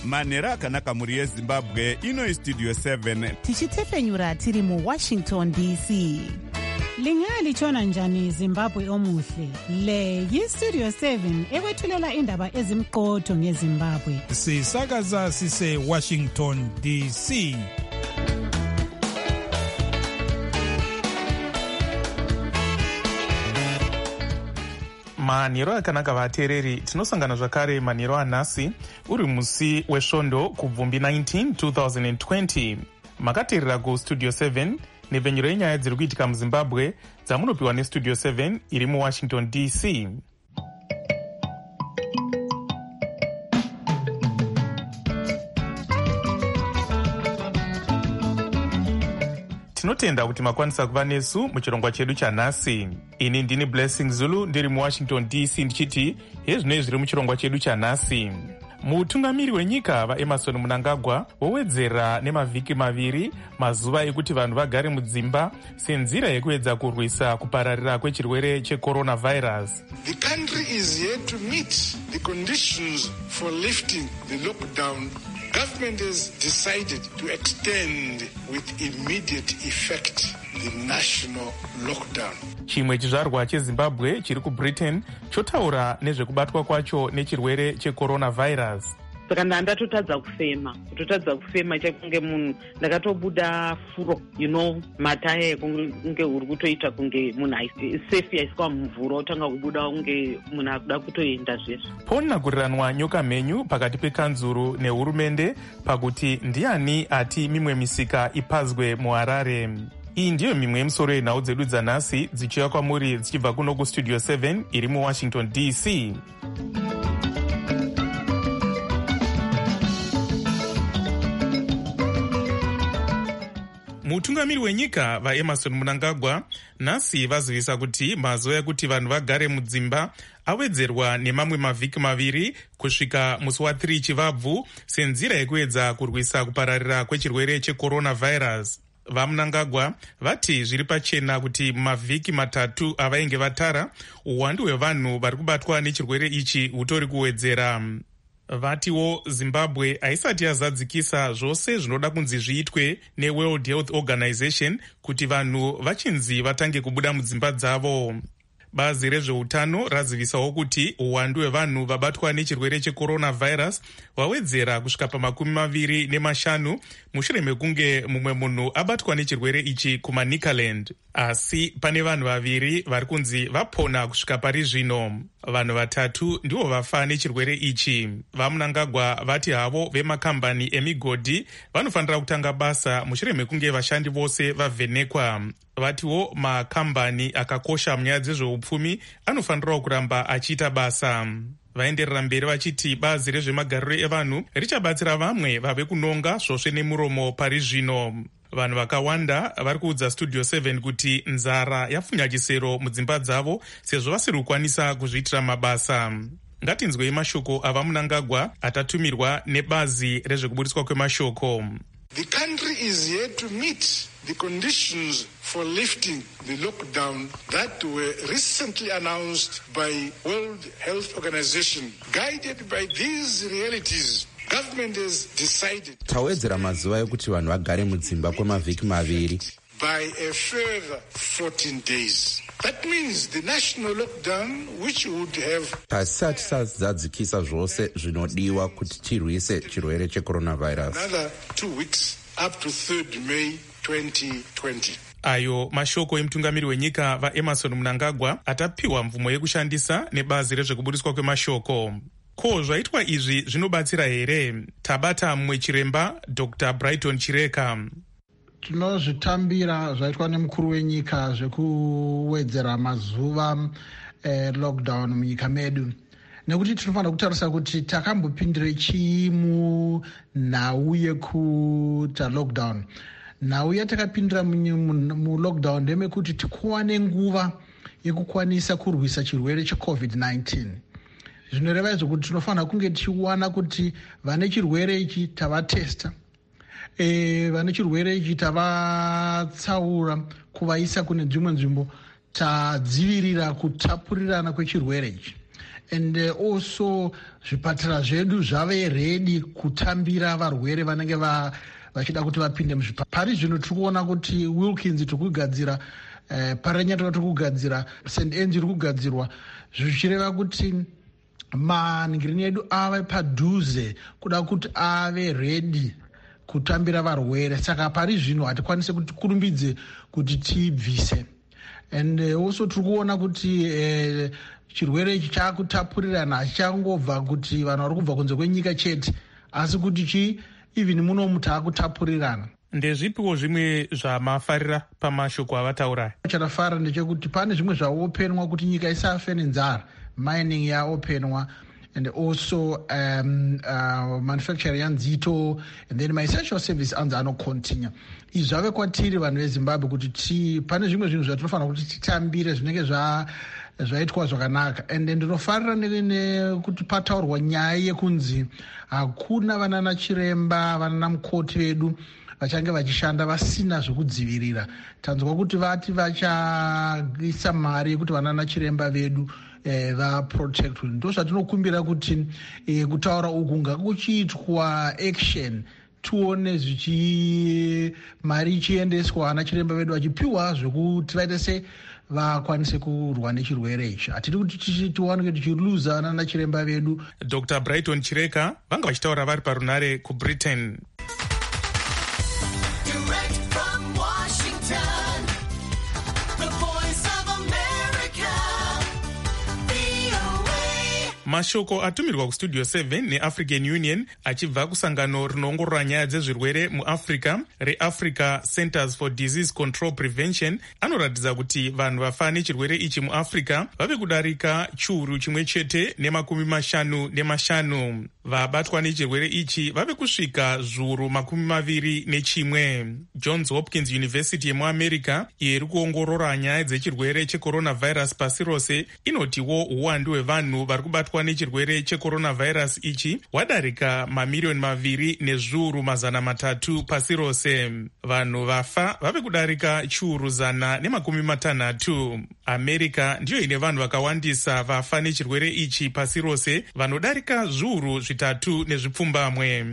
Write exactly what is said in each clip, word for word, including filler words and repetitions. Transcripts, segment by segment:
manhero akanaka mhuri yezimbabwe. Ino istudio seven tichitefenyura tiri muwashington D C. Lingalitshona njani Zimbabwe omuhle? Le yistudio seven ekwethulela indaba ezimqotho ngeZimbabwe. Sisakaza sise Washington D C. Manhero akanaka vateereri, tinosangana zvakare manhero anhasi uri musi wesvondo kubvumbi nineteen twenty twenty. Makateerera kustudio seven nepfenyuro yenyaya dziri kuitika muZimbabwe dzamunopiwa nestudio seven iri muWashington D C. Tinotenda kuti makwanisa kuva nesu muchirongwa chedu chanhasi. Ini ndini Blessing Zulu ndiri muWashington D C ndichiti hezvinoi zviri muchirongwa chedu chanhasi. Mutungamiri wenyika vaEmmerson Mnangagwa wowedzera nemavhiki maviri mazuva ekuti vanhu vagare mudzimba senzira yekuedza kurwisa kupararira kwechirwere checoronavirus. The country is yet to meet the conditions for lifting the lockdown. Government has decided to extend with immediate effect the national lockdown. Chimwe chizvarwa cheZimbabwe chiri kuBritain chotaura nezvekubatwa kwacho nechirwere checoronavirus. Saka ndatotadza kufema kutotadza kufema chakunge munhu ndakatobuda furo you know mataya kunge uri kutoita kunge munhu safe yaiswa mumvura otanga kubuda kunge munhu akuda kutoenda zvesvo. Ponakuriranwa nyoka mhenyu pakati pekanzuru nehurumende pakuti ndiani ati mimwe misika ipazwe muHarare. Iyi ndiyo mimwe yemisoro yenhau dzedu dzanhasi dzichiuya kwamuri dzichibva kuno kustudio seven iri muWashington D C. Mutungamiri wenyika vaEmmerson Mnangagwa nhasi vazivisa kuti mazuva ekuti vanhu vagare mudzimba awedzerwa nemamwe mavhiki maviri kusvika musi wathiri chivabvu senzira yekuedza kurwisa kupararira kwechirwere checoronavirus. VaMnangagwa vati zviri pachena kuti mavhiki matatu avainge vatara uwandu hwevanhu vari kubatwa nechirwere ichi hutori kuwedzera. Vatiwo Zimbabwe haisati yazadzikisa zvose zvinoda kunzi zviitwe neWorld Health Organization kuti vanhu vachinzi vatange kubuda mudzimba dzavo. Bazi rezveutano razivisawo kuti uwandu hwevanhu vabatwa nechirwere checoronavirus wawedzera kusvika pamakumi maviri nemashanu mushure mekunge mumwe munhu abatwa nechirwere ichi kumaNicaland. Asi pane vanhu vaviri vari kunzi vapona kusvika pari zvino. Vanhu vatatu ndivo vafa nechirwere ichi. VaMnangagwa vati havo vemakambani emigodhi vanofanira kutanga basa mushure mekunge vashandi vose vavhenekwa. Vatiwo makambani akakosha munyaya dzezveupfumi anofanirawo kuramba achiita basa. Vaenderera mberi vachiti bazi rezvemagariro evanhu richabatsira vamwe vave kunonga svosve nemuromo pari zvino. Vanhu vakawanda vari kuudza studio seven kuti nzara yapfunya chisero mudzimba dzavo sezvo vasiri kukwanisa kuzviitira mabasa. Ngatinzwei mashoko avaMnangagwa atatumirwa nebazi rezvekuburiswa kwemashoko. The country is yet to meet the conditions for lifting the lockdown that were recently announced by World Health Organization. Guided by these realities, government has decided tawedzera mazuva ekuti vanhu vagare mudzimba kwemavhiki maviri by a further fourteen days. That means the national lockdown which would have pasati sazadzikisa zvose zvinodiwa kuti tirwise chirwere checoronavirus another two weeks up to third May twenty twenty. Ayo mashoko emutungamiri wenyika vaEmmerson Mnangagwa atapiwa mvumo yekushandisa nebazi rezvekuburiswa kwemashoko. Ko zvaitwa izvi zvinobatsira here? Tabata mumwe chiremba Doctor Brighton Chireka. Tinozvitambira zvaitwa nemukuru wenyika zvekuwedzera mazuva eh, lockdown munyika medu. Nekuti tinofanira kutarisa kuti takambopindire chii munhau yekuita lockdown. Nhau yatakapindira mulockdown ndemekuti tikuwane nguva yekukwanisa kurwisa chirwere checovid nineteen. Zvinoreva izvo kuti tinofanira kunge tichiwana kuti vane chirwere ichi tavatesta. E, vane chirwere ichi tavatsaura kuvaisa kune dzimwe nzvimbo tadzivirira kutapurirana kwechirwere ichi. and uh, also zvipatara zvedu zvave redi kutambira varwere vanenge va vachida kuti vapinde muzvipatara. Pari zvino tiri kuona kuti Wilkins tiri kugadzira, uh, Parenyatwa tiri kugadzira, Saint Anne's tiri kugadzirwa, zvichireva kuti maningirino edu ave padhuze kuda kuti ave redi kutambira varwere. Saka pari zvino hatikwanise kuti kurumbidze kuti tibvise. And uh, also tiri kuona kuti uh, chirwere ichi chaakutapurirana hachangobva kuti vanhu vari kubva kunze kwenyika chete, asi kuti chi even munomu taakutapurirana. Ndezvipiwo zvimwe zvamafarira pamashoko avataura? Chatafara ndechekuti pane zvimwe zvaopenwa kuti nyika isafe nenzara, mining yaopenwa, and also um, uh, manufacturing yanzito, and then my essential service anzi anocontinue. Izvi zvave kwatiri vanhu veZimbabwe kuti ti pane zvimwe zvinhu zvatinofanira kuti titambire zvinenge zva zvaitwa zvakanaka. And ndinofarira nekuti pataurwa nyaya yekunzi hakuna vanana chiremba vanana mukoti vedu vachange vachishanda vasina zvekudzivirira. Tanzwa kuti vati vachaisa mari yekuti vanana chiremba vedu Eh, vaprotectwe. Ndo zvatinokumbira kuti eh, kutaura uku ngakuchiitwa action, tuone zvichi mari ichiendeswa ana chiremba vedu vachipiwa zvekuti vaite se vakwanise kurwa nechirwere ichi. Hatidi kuti tiwanike tichiluza ana chiremba vedu. Doctor Brighton Chireka vanga vachitaura vari parunare kuBritain. Mashoko atumirwa kustudio seven neAfrican Union achibva kusangano rinoongorora nyaya dzezvirwere muAfrica reAfrica Centers for Disease Control Prevention anoratidza kuti vanhu vafa nechirwere ichi muAfrica vave kudarika chiuru chimwe chete nemakumi mashanu nemashanu. Vabatwa nechirwere ichi vave kusvika zviuru makumi maviri nechimwe. Johns Hopkins University yemuAmerica iyo iri kuongorora nyaya dzechirwere checoronavirus pasi rose inotiwo uwandu hwevanhu vari kubatwa nechirwere checoronavirus ichi wadarika mamiriyoni maviri nezviuru mazana matatu pasi rose. Vanhu vafa vave kudarika chiuru zana nemakumi matanhatu. America ndiyo ine vanhu vakawandisa vafa nechirwere ichi pasi rose, vanodarika zviuru zvitatu nezvipfumbamwe.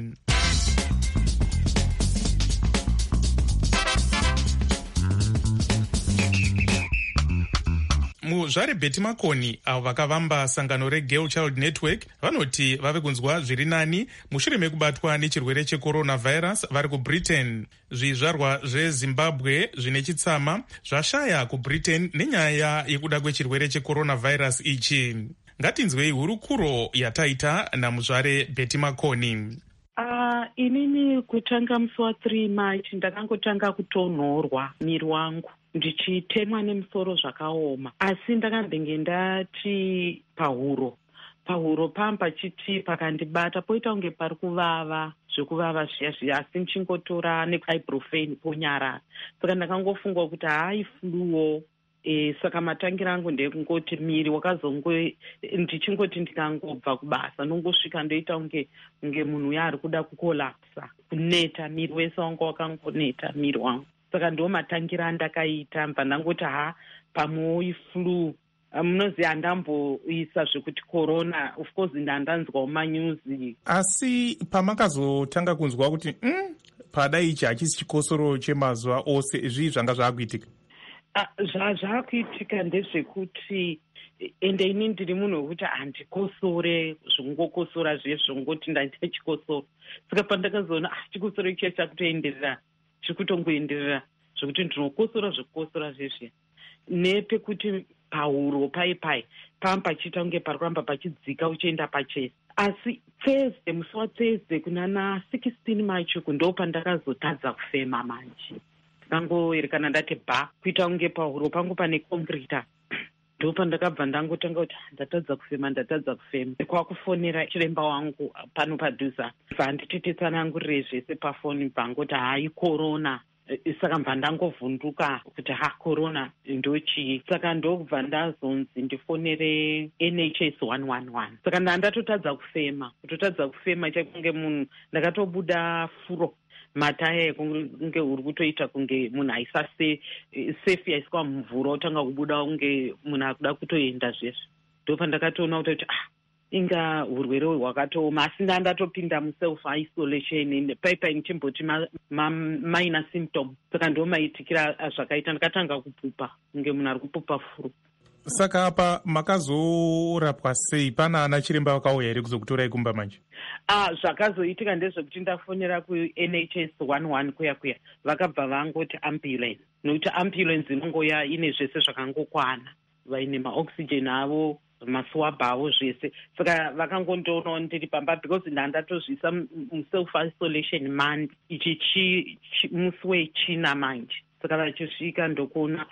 Muzvare Betty Makoni avo vakavamba sangano reGirl Child Network vanoti vave kunzwa zviri nani mushure mekubatwa nechirwere checoronavirus vari kuBritain. Zvizvarwa zveZimbabwe zvine chitsama zvashaya kuBritain nenyaya yekuda kwechirwere checoronavirus ichi. Ngatinzwei hurukuro yataita namuzvare Betty Makoni. Uh, inini kutanga musi wa three March ndakangotanga kutonhorwa miri wangu ndichitemwa nemusoro zvakaoma, asi ndakambenge ndati pahuro pahuro pam pachiti pakandibata poita kunge pari kuvava zvekuvava zviya zviya, asi ndichingotora neibuprofen ponyarara. Saka ndakangofungwa kuti hai fluo. E, saka matangira angu ndekungoti miri wakazonge ndichingoti ndikangobva kubasa nongosvika ndoita unge unge munhu yaari kuda kukolapsa, kuneta miri wese wanga wakangoneta miri wangu. Saka ndo matangira andakaita mbva ndangoti ha pamwe iflu. Munoziva handamboisa zvekuti corona, of course ndandanzwa mumanyuzi. Asi pamakazotanga kunzwa kuti mm, pada ichi hachisi chikosoro chemazuva ose, zvii zvanga zvaakuitika? Zvaakuitika ndezvekuti ende ini ndiri munhu wekuti handikosore zvokungokosora zviye zvongoti ndaita chikosoro. Saka pandakazoona ah chikosoro ichi chakutoenderera chiri kutongoenderera zvokuti ndinokosora zvekukosora zvezviya, nepekuti pahuro pai pai pam pachiita kunge pari kuramba pachidzika uchienda pachese. Asi Thursday, musi wa Thursday kunana sixteen March ndo pandakazotadza kufema manje. Ndangoerekana ndati bha kuita kunge pahuro pangu pane concrete. Ndo pandakabva ndangotanga kuti ndatadza kufema ndatadza kufema. Kwakufonera chiremba wangu pano padhuza, vanditetetsanangurire zvese pafoni bvangoti hai corona. Saka mbva ndangovhunduka kuti ha corona ndochii. Saka ndobva ndazonzi ndifonere N H S one one one. Saka ndandatotadza kufema kutotadza kufema chakunge munhu ndakatobuda furo mataye kunge uri kutoita kunge munhu aisase safe yaiswa mumvura utanga kubuda kunge munhu akuda kutoenda zvesvo. ndopandakatoona kuti ah inga urwere hwakatooma, asi ndandatopinda muself isolation paipai nichimboti maina ma, symptom, saka ndomaitikira zvakaita ndakatanga kupupa kunge munhu ari kupupa furu. Saka apa makazorapwa sei? Pana ana chiremba vakauya here kuzokutorai kumba manje? Ah, zvakazoitika ndezvekuti ndafonera ku-N H S one one kuya kuya vakabva vangoti ambulance, nokuti ambulance inongoya ine zvese zvakangokwana, vaine maoxygen avo, maswab avo zvese, saka vakangondoonawo ndiri pamba because ndandatozvisa muself isolation mandi ichi musi wechina manje, saka vachisvika ndokuona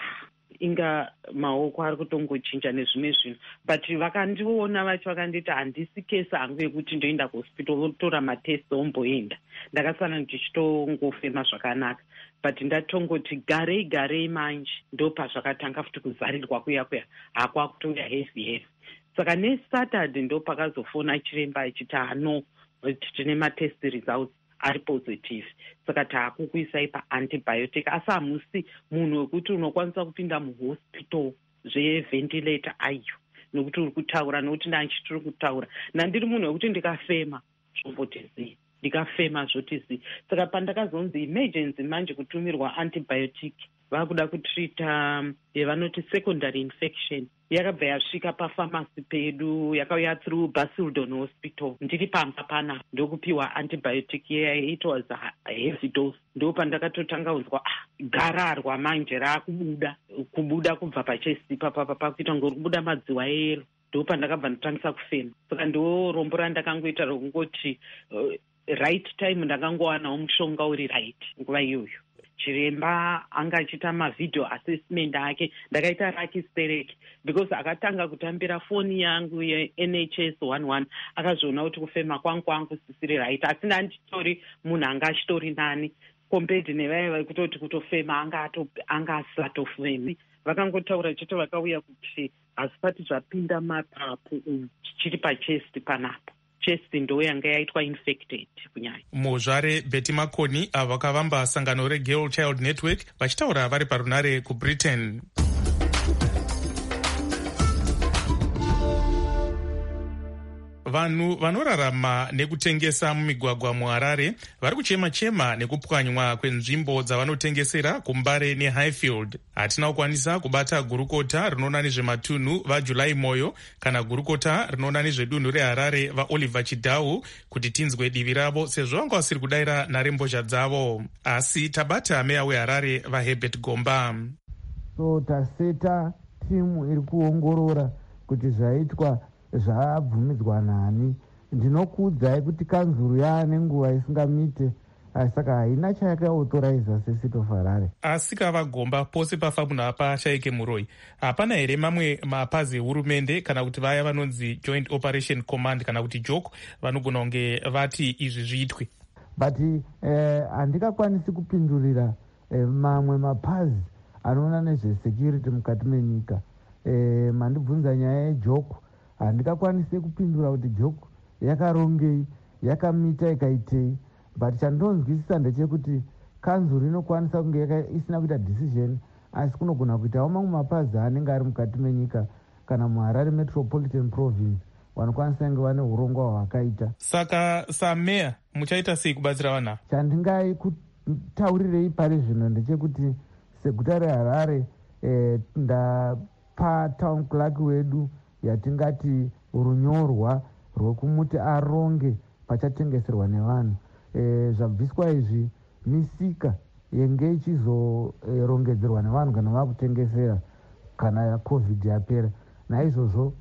inga maoko ari kutongochinja nezvimwe zvinhu, but vakandiona vacho vakanditi handisi kesi hangu yekuti ndoenda kuhospital votora matest omboenda, ndakasana ndichitongofema zvakanaka, but ndatongoti garei garei manje ndopazvakatanga futi kuzarirwa kuya kuya hakwakutouya heavy heavy. Saka neSaturday ndopakazofona chiremba achiti ano tine matest results ari positive, saka taakukuisai paantibiotic, asi hamusi munhu wekuti unokwanisa kupinda muhospital zvevhentilator ayo nokuti uri kutaura, nokuti ndanchi tiri kutaura nandiri munhu wekuti ndikafema zvombotizii, ndikafema zvotizii. Saka pandakazonzi emergency manje kutumirwa antibiotic vakuda kutrita yevanoti secondary infection, yakabva yasvika pafamasi pedu, yakauya through Basildon Hospital, ndiri pamba pana ndokupiwa antibiotic yeya, it was a heavy dose. Ndo pandakatotanga kunzwa ah, gararwa manje rakubuda kubuda kubva pachesti papapa pakuita ngori kubuda madziwa eyero, ndo pandakabva ndotangisa kufema. Saka ndo rombo randakangoita rokungoti uh, right time ndakangowanawo mushonga uri right nguva iyoyo. Chiremba anga achita mavideo assessment ake, ndakaita raki stereki because akatanga kutambira foni yangu ye-N H S one one akazviona kuti kufema kwangu kwangu kusisiri right, asi ndanditori munhu anga achitori nani compared nevaya vaikutoti kutofema anga asatofemi. Vakangotaura chete vakauya kuti hazvisati zvapinda mapapu chichiri pachesti panapa, chest ndo yanga yaitwa infected kunyanya. Muzvare Betty Makoni ava vakavamba sangano reGirl Child Network vachitaura vari parunare kuBritain. Vanhu vanorarama nekutengesa mumigwagwa muHarare vari kuchema-chema nekupwanywa kwenzvimbo dzavanotengesera kuMbare neHighfield. Hatina kukwanisa kubata gurukota rinoona nezvematunhu vaJulai Moyo kana gurukota rinoona nezvedunhu reHarare vaOliver Chidhau kuti tinzwe divi ravo sezvo vanga vasiri kudayira nharembozha dzavo. Asi tabata meya weHarare vaHerbert Gomba. So taseta timu iri kuongorora kuti zvaitwa zvabvumidzwa nani. Ndinokuudzai kuti kanzuru yaane nguva isingamite, saka haina chayakaauthoriza seCity of Harare. Asi kavagomba pose pafamuna apa shaike muroi, hapana here mamwe mapazi ehurumende kana kuti vaya vanonzi Joint Operation Command kana kuti J O C vanogona kunge vati izvi zviitwe? But handingakwanisi eh, kupindurira eh, mamwe mapazi anoona nezvesecurity mukati menyika. Eh, mandibvunza nyaya yeJ O C, handingakwanise kupindura kuti J O C yakarongei, yakamita ikaitei, but chandonzwisisa ndechekuti kanzuru inokwanisa kunge isina kuita decision, asi kunogona kuitawo mamwe mapazi anenge ari mukati menyika kana muHarare Metropolitan Province vanokwanisa kunge vane urongwa hwakaita. Saka sameya muchaita sei kubatsira vanhu? Chandingai kutaurirei pari zvino ndechekuti seguta reHarare eh, ndapa town clerk wedu yatingati runyorwa rwekumuti aronge pachatengeserwa nevanhu. E, zvabviswa izvi misika yenge ichizorongedzerwa nevanhu kana vakutengesera kana covid yapera. Naizvozvo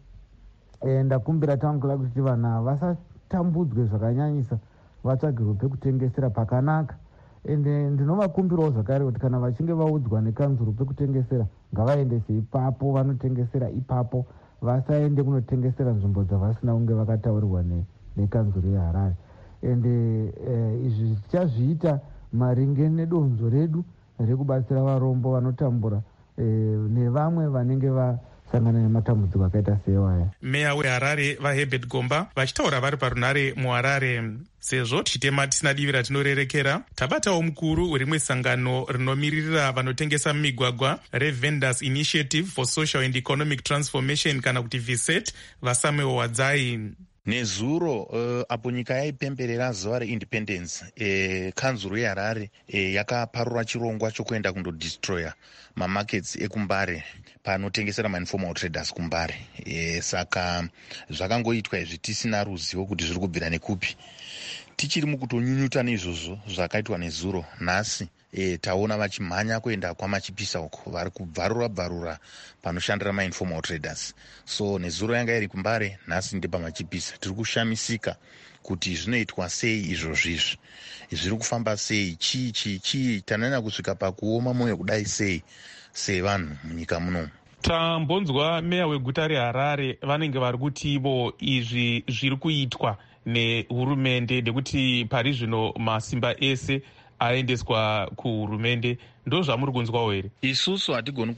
e, ndakumbira town clerk kuti vanhu vasatambudzwe zvakanyanyisa, vatsvagirwe pekutengesera pakanaka. Ende ndinovakumbirawo zvakare kuti kana vachinge vaudzwa nekanzuru pekutengesera ngavaendese ipapo vanotengesera ipapo, vasaende kunotengesera nzvimbo dzavasina kunge vakataurirwa nekanzuru yeHarare. Ende eh, izvi tichazviita maringe nedonzo redu rekubatsira varombo vanotambura eh, nevamwe vanenge kusangana nematambudziko akaita seiwaya. Meya weHarare vaHerbert Gomba vachitaura vari parunare muHarare. Sezvo tichitema tisina divi ratinorerekera, tabatawo mukuru werimwe sangano rinomiririra vanotengesa mumigwagwa reVendors Initiative for Social and Economic Transformation kana kuti V S E T vaSamuel Wadzai. Nezuro uh, apo nyika yaipemberera zuva reindependence eh, kanzuro yeHarare eh, yakaparura chirongwa chokuenda kundodestroya mamarkets ekumbare panotengesera mainformal traders kumbare. Eh, saka zvakangoitwa izvi tisina ruzivo kuti zviri kubvira nekupi. Tichiri mukutonyunyuta nezvozvo zvakaitwa nezuro nhasi. E, taona vachimhanya kuenda kwamachipisa uko vari kubvarura bvarura panoshandira mainformal traders. So nezuro yanga iri kumbare, nhasi ndepamachipisa. Tiri kushamisika kuti zvinoitwa sei izvozvizvi, zviri kufamba sei, chii chii chii, tananya kusvika pakuoma mwoyo kudai sei sevanhu munyika muno. Tambonzwa meya weguta reHarare vanenge vari kuti ivo izvi zviri kuitwa nehurumende ndekuti pari zvino masimba ese aendeswa kuhurumende. Ndo zvamuri kunzwawo here? Isusu hatigoni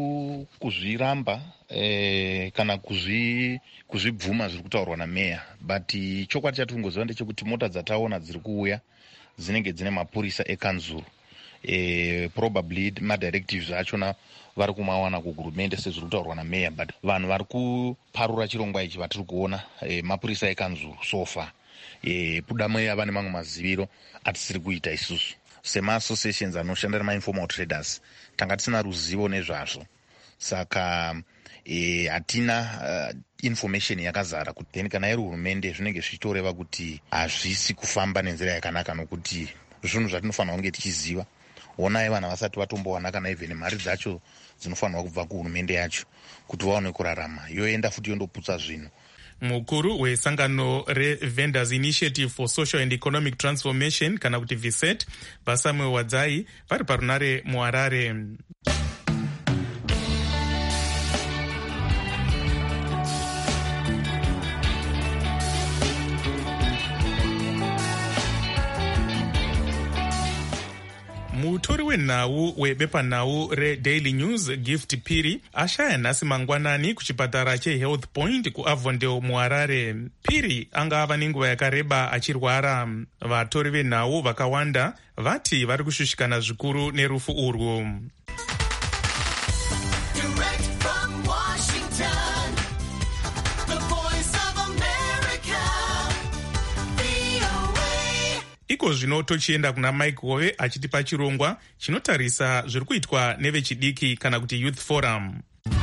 kuzviramba eh, kana kuzvi kuzvibvuma zviri kutaurwa nameya, but chokwadi chatiri kungoziva ndechekuti mota dzataona dziri kuuya dzinenge dzine mapurisa ekanzuru. Eh, probably madirectives achona vari kumawana kuhurumende sezviri kutaurwa nameya, but vanhu vari kuparura chirongwa ichi vatiri kuona eh, mapurisa ekanzuru sofa. Eh, pudamwe ava nemamwe maziviro atisiri kuita isusu sema-associations anoshandira ma-informal traders. Tanga tisina ruzivo nezvazvo, saka eh, hatina uh, information yakazara kuti then kana iri hurumende zvinenge zvichitoreva kuti hazvisi kufamba nenzira yakanaka, nokuti zvinhu zvatinofanira kunge tichiziva. Onai vana vasati vatombowana kana even mari dzacho dzinofanirwa kubva kuhurumende yacho kuti vaone kurarama, yoenda futi yondoputsa zvinhu. Mukuru wesangano reVendors Initiative for Social and Economic Transformation kana kuti V S E T vaSamuel Wadzai vari parunare muHarare. Mutori wenhau webepanhau reDaily News Gift Phiri ashaya nhasi mangwanani kuchipatara cheHealth Point kuAvondale muHarare. Phiri anga ava nenguva yakareba achirwara. Vatori venhau vakawanda vati vari kushushikana zvikuru nerufu urwu. Iko zvino tochienda kuna Mike Hove achitipa chirongwa chinotarisa zviri kuitwa nevechidiki kana kuti Youth Forum.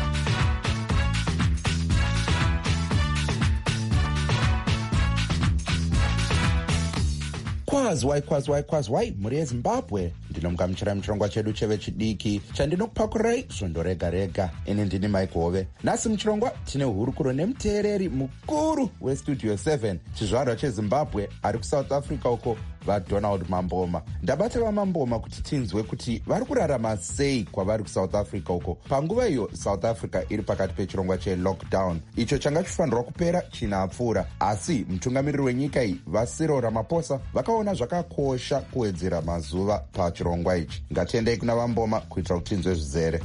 Kwazwai kwazwai kwazwai mhuri yeZimbabwe, ndinomugamuchira muchirongwa chedu chevechidiki chandinokupakurirai svondo rega rega. Ini ndini Mike Hove. Nhasi muchirongwa tine hurukuro nemuteereri mukuru westudio seven chizvarwa cheZimbabwe ari kuSouth Africa uko vaDonald Mamboma. Ndabata vaMamboma kuti tinzwe kuti vari kurarama sei kwavari kuSouth Africa uko panguva iyo South Africa iri pakati pechirongwa chelockdown icho changa chifanirwa kupera chinapfuura, asi mutungamiriri wenyika iyi vaCyril Ramaphosa vakaona zvakakosha kuwedzera mazuva pachirongwa ichi. Ngatiendei kuna Mamboma kuitira kuti tinzwe zvizere.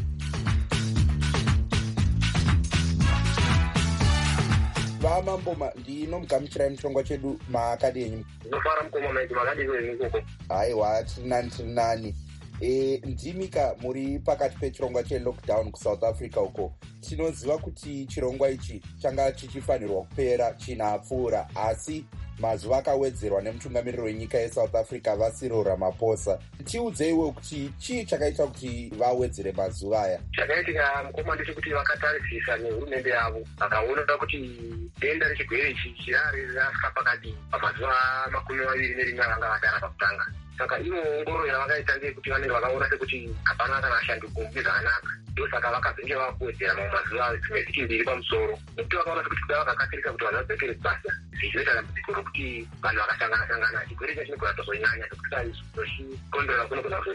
Mamboma, ndinomugamuchirai muchirongwa chedu maakadini. Ndinofara mukoma maiti makadini wenyikoko. Haiwa, tiri nani tiri nani. E, ndimika muri pakati pechirongwa chelockdown kuSouth Africa uko. Tinoziva kuti chirongwa ichi changa chichifanirwa kupera chinapfuura, asi mazuva akawedzerwa nemutungamiriri wenyika yeSouth Africa vaCyril Ramaphosa. Tiudzeiwo kuti chii chakaita kuti vawedzere mazuva aya? Chakaitika mukoma ndechekuti vakatarisisa nehurumende yavo vakaona kuti denda rechigwere ichi chirari rasvika pakati pamazuva makumi maviri nerimwe vanga vadara pakutanga. Saka ivo ongoro yavakaita ndeyekuti vanenge vakaona sekuti hapana kana ashandi kumbi zvakanaka, ndosaka vakazenge vakuwedzera mamwe mazuva dzimwe vhiki mbiri pamusoro, nekuti vakaona sekuti kuda vakakasirisa kuti vanhu vadzokere kubasa zvichinoita dambudziko rokuti vanhu vakasangana sangana chigwere icho chinogona kuzonyanya sekuti saizvo zvichikondora kunogona kuzoneka.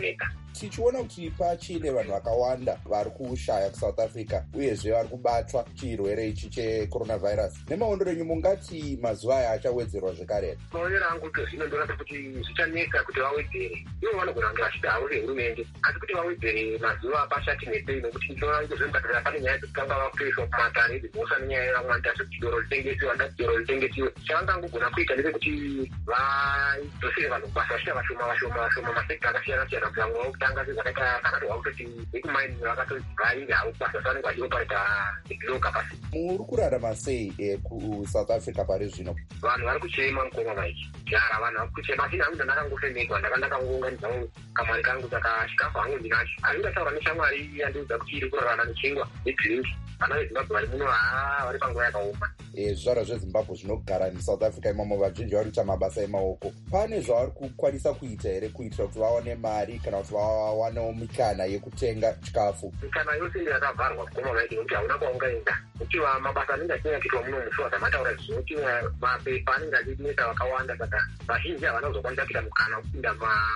tichiona kuti pachine vanhu vakawanda vari kushaya kuSouth Africa uyezve vari kubatwa chirwere ichi checoronavirus. Nemaondero enyu mungati mazuva aya achawedzerwa zvekare? Maonero angu zvino ndorati kuti zvichanetsa kuti vawedzere. Ivo vanogona kunge vachida havo vehurumende, asi kuti vawedzere mazuva pachati netsei, nokuti ndinoona kuti zvemukatara pane nyaya dzekutanga vakutoiswa kumatare idzi nenyaya yevamwanda zvekuti doro ritengesiwa ndati doro ritengesiwe. Chavangangogona kuita ndechekuti vadzosere vanhu kubasa vachita vashoma vashoma vashoma masekta akasiyana siyana kuti vamwe vakutanga sezvakaita kakati vakutoti vekumaini vakatoti vainge havo kubasa vanenge vachiopareta egiloka pasi. Muri kurarama sei kuSouth Africa pari zvino? Vanhu vari kuchema mukoma maiki jara vanhu vari kuchema asi hangu ndandakangofemekwa ndakandakangounganidzawo kamari kangu takachikafu hangu ndinacho asi ndataura neshamwari yandiudza kuti iri kurarama nechingwa nedhiringi. Vana veZimbabwe vari muno haa vari panguva yakaoma. Zvizvarwa zveZimbabwe zvinogara muSouth Africa imomo vazhinji vari kuita mabasa emaoko. Pane zvavari kukwanisa kuita here kuitira kuti vawane mari kana kuti vawanewo mikana yekutenga chikafu? Mikana yose yakavharwa kugoma maiki nokuti hauna kwaungaenda. Kuti mabasa anenge achinenge achiitwa muno mushuwa dzamataura zvinoti mapepa anenge achinetsa vakawanda saka vazhinji havana kuzokwanisa kuita mukana wekupinda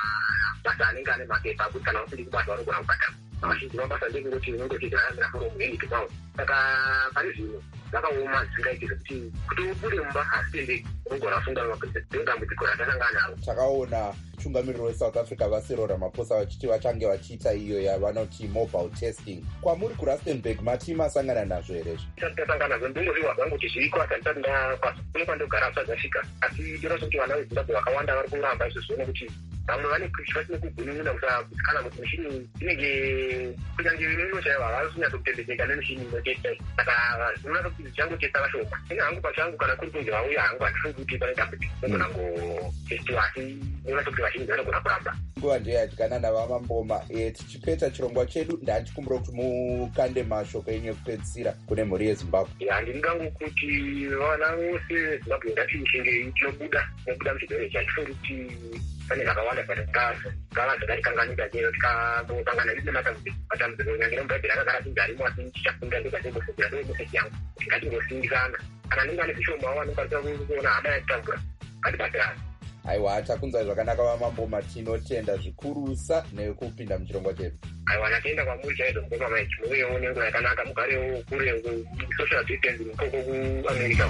mabasa anenge ane mapepa kuti kana usiri kubasa vanogona kubhadhara. Vazhinji mabasa ndekungoti unenge uchizoyambira forumu yenyika kwavo. Saka pari zvino zvakaoma zvisingaiti zvekuti kuti ubude mumba hasitende unogona kufunga dambudziko ratakanga naro. Takaona mutungamiriri weSouth Africa vaCyril Ramaphosa vachiti vachange vachiita iyo yavanoti mobile testing. Kwamuri kuRustenburg mati masangana nazvo here? Tasangana nazvo ndingoriwa zvangu kuti zviriko asi handisati ndakwazi kune kwandogara kusadzasvika asi ndinoona kuti vana veZimbabwe vakawanda vari kuramba izvozvo nekuti vamwe vane vasine kugunun'una kuti kana kuti mishini inenge kunyange inochaiva havasi kunyatsokutendekeka nemishini inotesta. Saka ndinoona kuti zvichangotesta vashoma. Ine hangu pachangu kana kuri kunzi vauya hangu handifungi kuti pane dambudziko nogona ngotestiwa asi ndinoona kuti vazhinji vanogona kuramba. Nguva ndeyadyana vamamboma tichipeta chirongwa chedu ndanchikumbira kuti mukande mashoko enyu ekupedzisira kune mhuri yeZimbabwe. Handingangokuti vana vose veZimbabwe ngati ichinge tinobuda nobuda muchirwere ichi handifungi kuti pane zvakawanda patingazo ngava zvakatikanganika chero tikangosangana ine matambudziko kunyange nomubhaibheri akagara kunzi arimo asi tichafunda ndikatembofundira ndomeseji yangu kuti ngatingosindikana kana ndinge ane zvishoma wavo anokwanisa kuona hama yakutambura ngatibatsirana. Aiwa takunzwa zvakanaka vamamboma tinotenda zvikurusa nekupinda muchirongwa chedu. Aiwa natenda kwamuri chaizvo mukoma maiki muvewo nenguva yakanaka mugarewo kure social distance mukoko kuAmerica.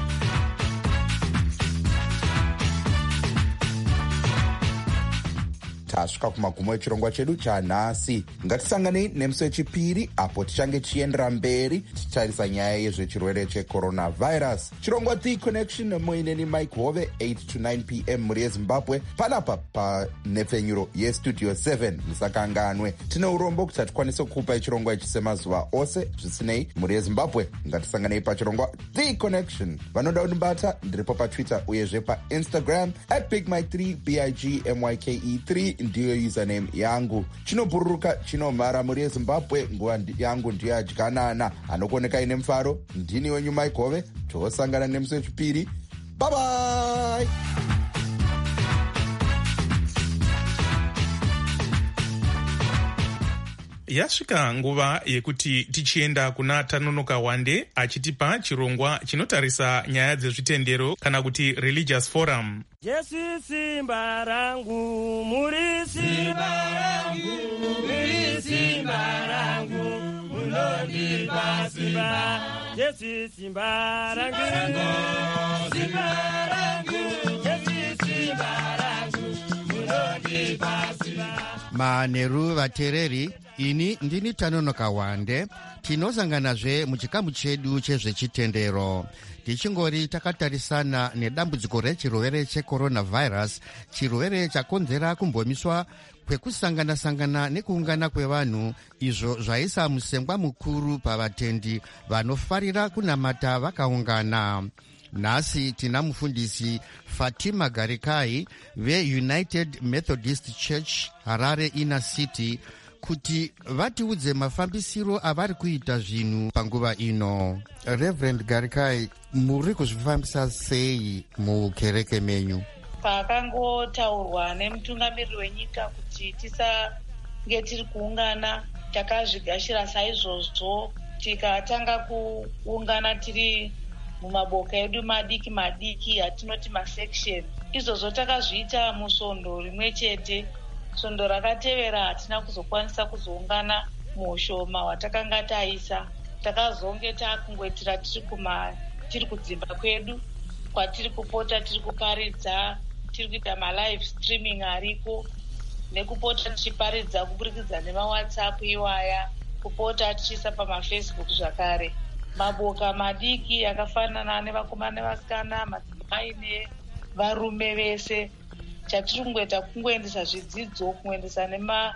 tasvika kumagumo echirongwa chedu chanhasi. Ngatisanganei nemusi wechipiri apo tichange tichiendera mberi tichitarisa nyaya yezvechirwere checoronavirus. Chirongwa The Connection muineni Mike Hove eight to nine p m muri yeZimbabwe panapa panhepfenyuro yestudio seven. Musakanganwe tine urombo kuti hatikwanise kukupai chirongwa ichi semazuva ose. Zvisinei muri yeZimbabwe ngatisanganei pachirongwa The Connection. Vanoda kundibata ndiripo patwitter uyezve painstagram at big mike three b i g m y k e three ndiyo username yangu. Chinobhururuka chinomhara muri yeZimbabwe. Nguva yangu ndiyo adyanana anokoneka ine mufaro. Ndini wenyu Mike Hove. Tosangana nemusi wechipiri. Bye bye. Yasvika nguva yekuti tichienda kuna Tanonoka Wande achitipa chirongwa chinotarisa nyaya dzezvitendero kana kuti religious forum. Jesu simba rangu, muri simba rangu, muri simba rangu, munondipa simba. Jesu simba rangu, simba rangu, Jesu simba rangu, munondipa simba. Maneru vatereri, ini ndini Tanonoka Wande. Tinosanganazve muchikamu chedu chezvechitendero. Tichingori takatarisana nedambudziko rechirwere checoronavirus, chirwere chakonzera kumbomiswa kwekusangana-sangana nekuungana kwevanhu, izvo zvaisa musengwa mukuru pavatendi vanofarira kunamata vakaungana. Nhasi tina mufundisi Fatima Garikai veUnited Methodist Church Harare Inner City kuti vatiudze mafambisiro avari kuita zvinhu panguva ino. Reverend Garikai, muri kuzvifambisa sei mukereke menyu? Pakangotaurwa nemutungamiriri wenyika kuti tisange tiri kuungana, takazvigashira saizvozvo tikatanga kuungana tiri mumaboka edu madiki madiki atinoti masection. Izvozvo takazviita musvondo rimwe chete svondo rakatevera hatina kuzokwanisa kuzoungana muushoma hwatakanga taisa. Takazonge takungoitira tiri kuma tiri kudzimba kwedu kwatiri kupota tiri kuparidza, tiri kuita malive streaming ariko, nekupota tichiparidza kuburikidza nemawhatsapp iwaya, kupota tichiisa pamafacebook zvakare. Maboka madiki akafanana nevakomana nevasikana, madzimai nevarume vese, chatiri kungoita kungoendesa zvidzidzo, kungoendesa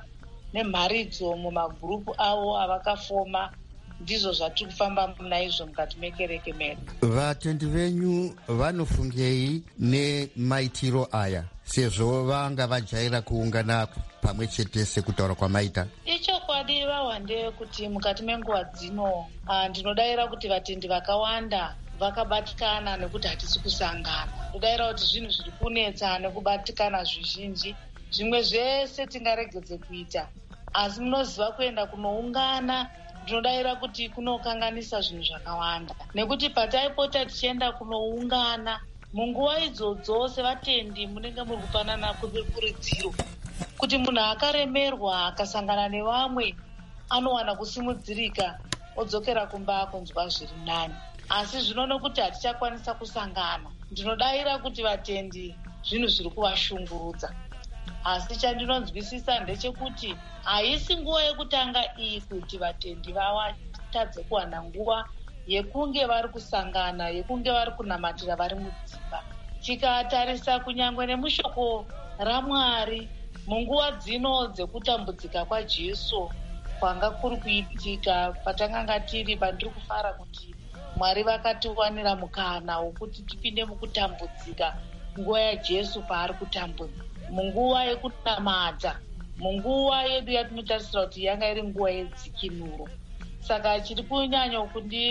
nemharidzo mumagrupu avo avakafoma. Ndizvo zvatiri kufamba naizvo mukati mekereke medu. Vatendi venyu vanofungei nemaitiro aya sezvo vanga vajaira kuungana pamwe chete sekutaura kwamaita? Ichokwadi vawande kuti mukati menguva dzino ndinodaira kuti vatendi vakawanda vakabatikana nekuti hatisi kusangana. Ndodaira kuti zvinhu zviri kunetsa nekubatikana zvizhinji, zvimwe zvese tingaregedze kuita, asi munoziva kuenda kunoungana ndinodaira kuti kunokanganisa zvinhu zvakawanda, nekuti pataipota tichienda kunoungana munguva idzodzo sevatendi munenge muri kupanana kuridziro kuti munhu akaremerwa akasangana nevamwe anowana kusimudzirika odzokera kumba akunzwa zviri nani. Asi zvino nokuti hatichakwanisa kusangana, ndinodaira kuti vatendi zvinhu zviri kuvashungurudza. Asi chandinonzwisisa ndechekuti haisi nguva yekutanga iyi kuti vatendi vatadze kuwana nguva yekunge vari kusangana, yekunge vari kunamatira vari mudzimba. Tikatarisa kunyangwe nemushoko raMwari munguva dzino dzekutambudzika kwaJesu kwanga kuri kuitika, patanganga tiri pandiri kufara kuti Mwari vakatiwanira mukana wokuti tipinde mukutambudzika nguva yaJesu paari kutambudza, munguva yekunamata, munguva yedu yatinotarisira kuti yanga iri nguva yedzikinuro. Saka chiri kunyanya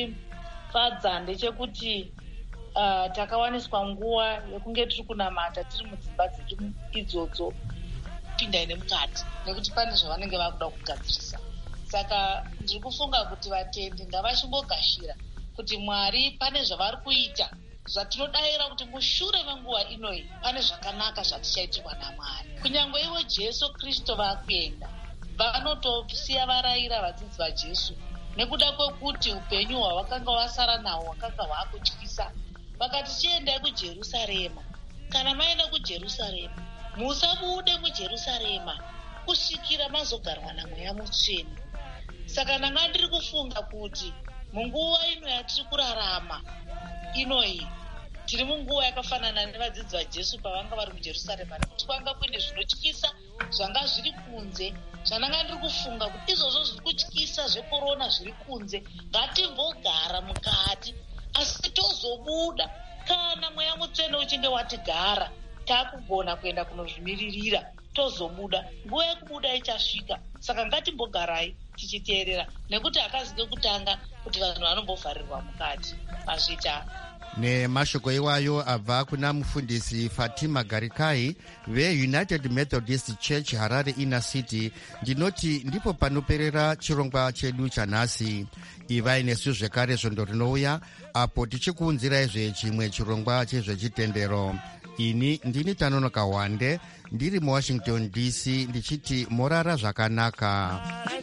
kundifadza ndechekuti uh, takawaniswa nguva yekunge tiri kunamata tiri mudzimba dzedu idzodzo, pinda ine mukati nekuti pane zvavanenge vakuda kugadzirisa. Saka ndiri kufunga kuti vatendi ngavachimbogashira kuti Mwari pane zvavari kuita zvatinodaira kuti mushure menguva inoyi pane zvakanaka zvatichaitirwa naMwari. Kunyange ivo Jesu Kristu vakuenda vanotosiya varayira vadzidzi vaJesu nekuda kwekuti upenyu hwavakanga vasara nahwo hwakanga hwakutyisa. Vakati chiendai kuJerusarema, kana maenda kuJerusarema musabude muJerusarema kusvikira mazogarwa naMweya Mutsvene. Saka ndanga ndiri kufunga kuti munguva ino yatiri kurarama inoyi tiri munguva yakafanana nevadzidzi vaJesu pavanga vari muJerusarema, nekuti kwanga kuine zvinotyisa zvanga zviri kunze, zvandanga ndiri kufunga kuti izvozvo zviri kutyisa zvekorona zviri kunze ngatimbogara mukati, asi tozobuda kana Mweya Mutsvene uchinge watigara takugona kuenda kunozvimiririra, tozobuda. Nguva yekubuda ichasvika, saka ngatimbogarai tichiteerera, nekuti akazike kutanga kuti vanhu vanombovharirwa mukati mazvita. Nemashoko iwayo abva kuna mufundisi Fatima Garikai veUnited Methodist Church Harare Inner City. Ndinoti ndipo panoperera chirongwa chedu chanhasi. Ivai nesu zvekare svondo rinouya apo tichikuunzirai chimwe chirongwa chezvechitendero. Ini ndini Tanonoka Wande ndiri muWashington D C ndichiti morara zvakanaka.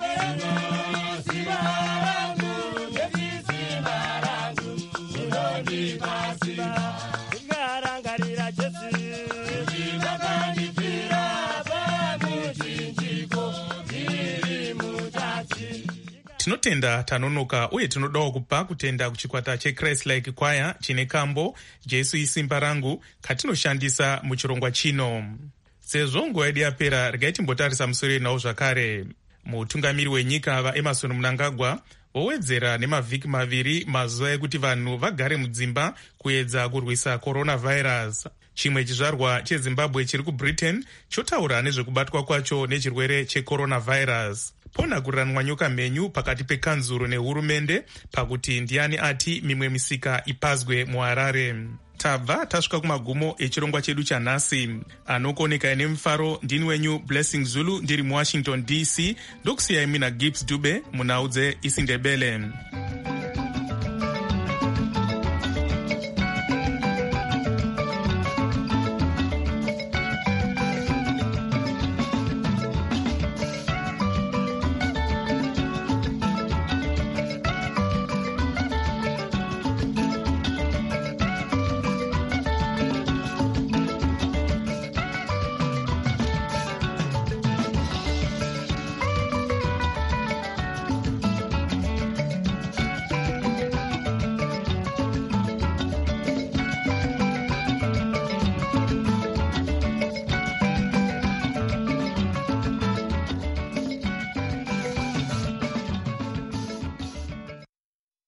Tinotenda Tanonoka uye tinodawo kupa kutenda kuchikwata cheChrist Like Choir chine kambo Jesu isimba rangu katinoshandisa muchirongwa chino. Sezvo nguva yedu yapera, regai timbotarisa musoro nawo zvakare. Mutungamiri wenyika vaEmmerson Mnangagwa vowedzera nemavhiki maviri mazuva ekuti vanhu vagare mudzimba kuedza kurwisa coronavirus. Chimwe chizvarwa cheZimbabwe chiri kuBritain chotaura nezvekubatwa kwacho nechirwere checoronavirus. Pona kuranwa nyoka mhenyu pakati pekanzuro nehurumende pakuti ndiani ati mimwe misika ipazwe muHarare. Tabva tasvika kumagumo echirongwa chedu chanhasi. Anokoneka nemufaro ndini wenyu Blessing Zulu ndiri muWashington D C, ndokusiyai mina Gibbs Dube munhau dzeIsindebele.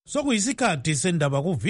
sokuyisikhathi sendaba ku